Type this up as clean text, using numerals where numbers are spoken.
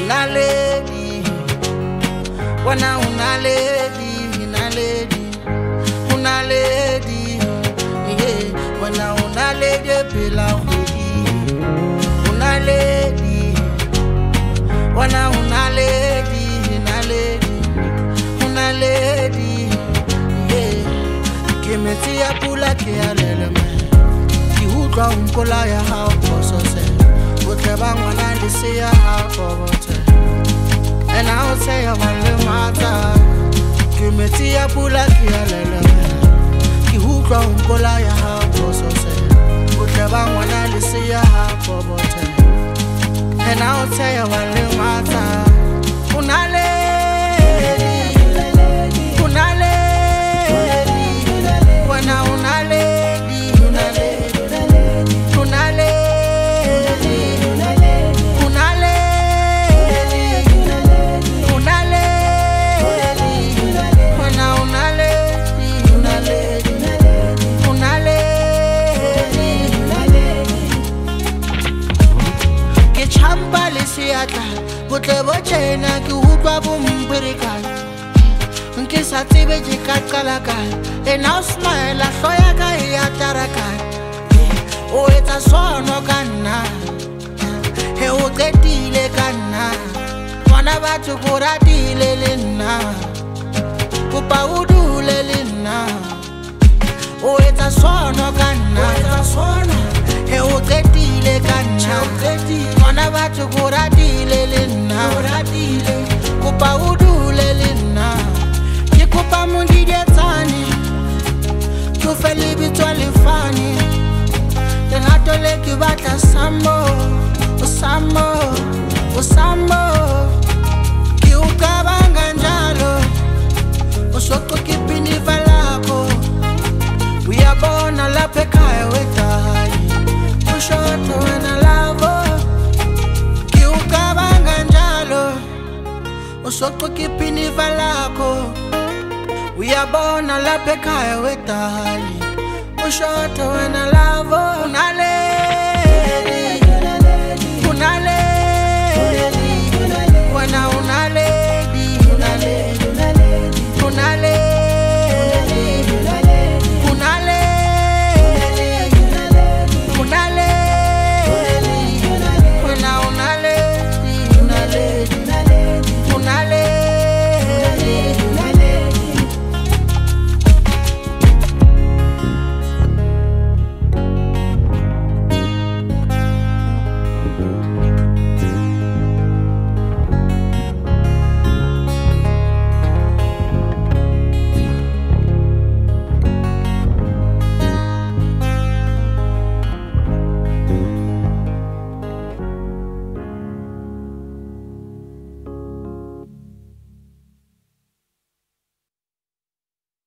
una lady, wana una lady, una lady, una lady, yeah, wana una lady pela hudi, una lady, wana una lady, una lady, una lady, yeah, que me tía pula que alele me, ki uka unkola ya how so say. Bang when I see a half of it, and I'll say a one matter. Kimeti a pula kialele, ki who crown kola ya half so say. Bang when I see a half of it, and I'll say a one matter. Unale, unale, when I unale. Butle boche na ki hutwa bumbirika Nki satibe jikakalaka E now smile a soya ka ya taraka O eta sono kana He o getile kana Wana batu kura dile lina Kupa udu lelina O eta sono kana He o getile kana Wana batu kura dile lina Kupa udu lelina Kikupa mundi dietani Kufeli bitwali fani Tengato leki bata sambo Usambo, usambo Kiuka banga njalo Usoko kipini valako We are born a la pekaya wetahali Ushoto wena lavo Kiuka banga njalo Usoko kipini valako We are born a la pekaya wetahali Ushoto wena lavo Unale